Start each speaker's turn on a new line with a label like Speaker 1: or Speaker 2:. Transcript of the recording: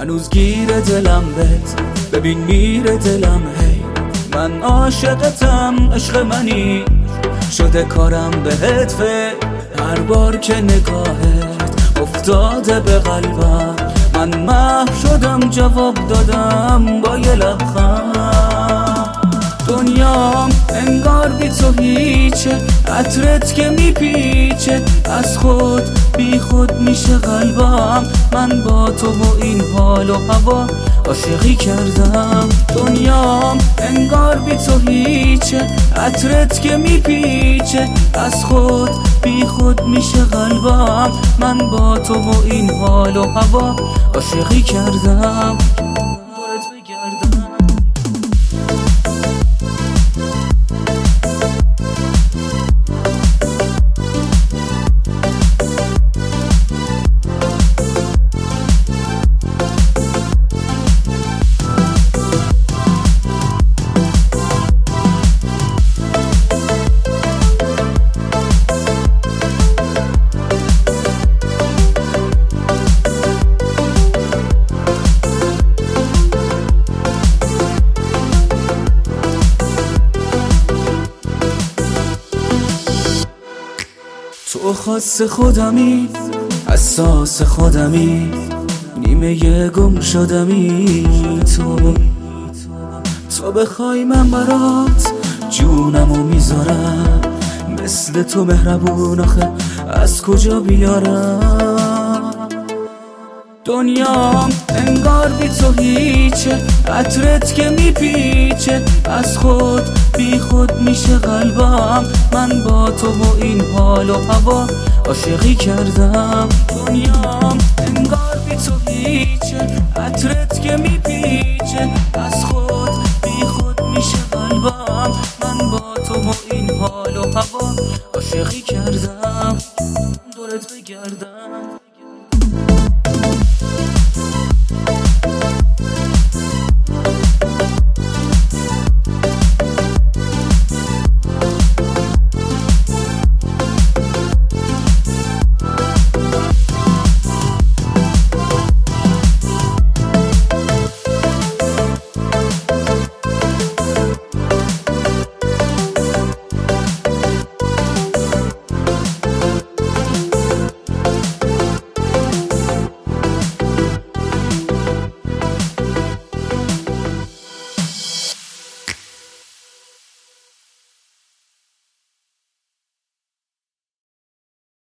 Speaker 1: هنوز گیر دلم بهت، ببین میره دلم هی. من عاشقتم، عشق منی، شده کارم بهت فکر. هر بار که نگاهت افتاده به قلبم، من محو شدم جواب دادم با یه لبخند. دنیام انگار بی تو هیچه، عطرت که میپیچه از خود بی خود میشه قلبم. من با تو و این حال و هوا عاشقی کردم. دنیام انگار بی تو هیچه، عطرت که میپیچه از خود بی خود میشه قلبم. من با تو و این حال و هوا عاشقی کردم. دورت بگردم تو خاص خودمی، حساس خودمی، نیمه گم شدمی. تو بخوای من برات جونمو میذارم، مثل تو مهربون آخه از کجا بیارم. دنیام انگار بی تو هیچه، عطرت که میپیچه از خود بی خود میشه قلبم. من با تو و این حال و هوا عاشقی کردم. دنیام انگار بی تو هیچه، عطرت که میپیچه از خود بی خود میشه قلبم. من با تو و این حال و هوا عاشقی کردم.